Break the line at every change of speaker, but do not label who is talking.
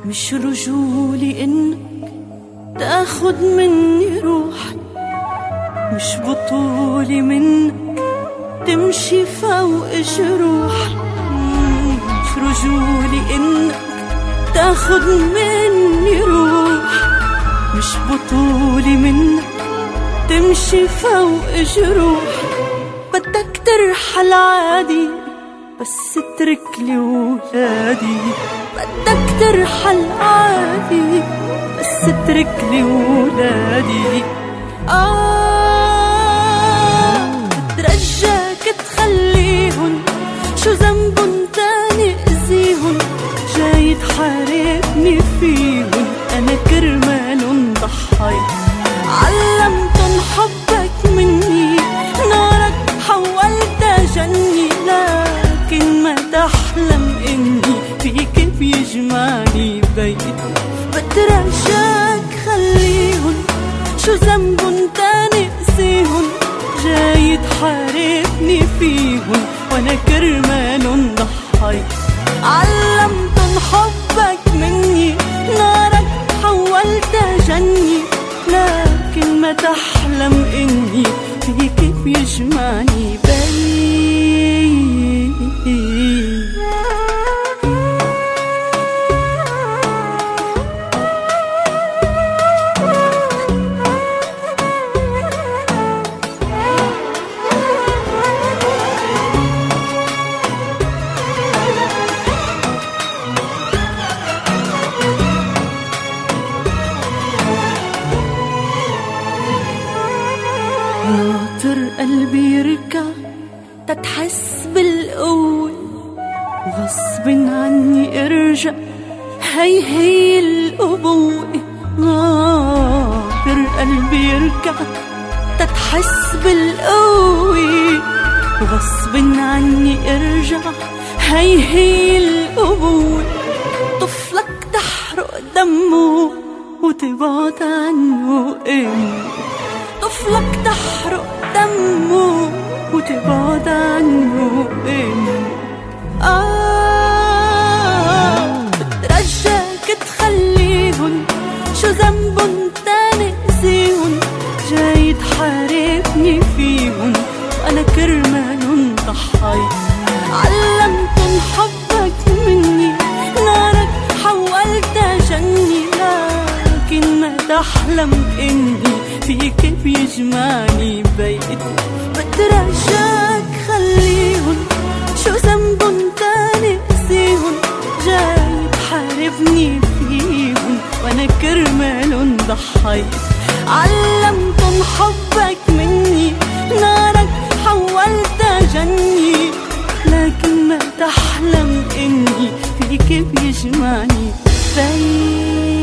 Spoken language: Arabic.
مش رجولي انك تاخد مني روحي، مش بطولي منك تمشي فوق جروحي. مش رجولي انك تاخد مني روحي، مش بطولي منك تمشي فوق جروحي. بدك ترحل عادي بس اتركلي ولادي، بدك ترحل عادي بس اتركلي ولادي. بترجاك تخليهن، شو ذنبن تاني اذيهن؟ جاي تحاربني فيهن، انا كرمالن ضحيت. علمتن حبك مني، نارك حولتها جني، لكن ما تحلم اني فيك بيجمعني بيتي. بترجاك خليهن، شو ذنبن تاني اذيهن؟ جاي تحاربني فيهن وانا كرمالن ضحيت. علمتن حبك مني، نارك حولتها جني، لكن ما تحلم اني فيك بيجمعني بيت. ناطر قلبي يركع تتحس بالقوة، وغصب عني ارجع، هي الأبوة. ناطر قلبي يركع تتحس بالقوة، وغصب عني ارجع، هي الأبوة. طفلك تحرق دمه وتبعد عنه امه، طفلك تحرق دمه وتبعد عنه امه. بترجاك تخليهن، شو ذنبن تاني اذيهن؟ جاي تحاربني فيهن وانا كرمالن ضحيت. علمتن حبك مني، نارك حولتها جني، لكن ما تحلم اني فيك بيجمعني بيتي. بترجاك خليهن، شو ذنبن تاني اذيهن؟ جاي تحاربني فيهن وانا كرمالن ضحيت. علمتن حبك مني، نارك حولتها جني، لكن ما تحلم اني فيك بيجمعني بيت.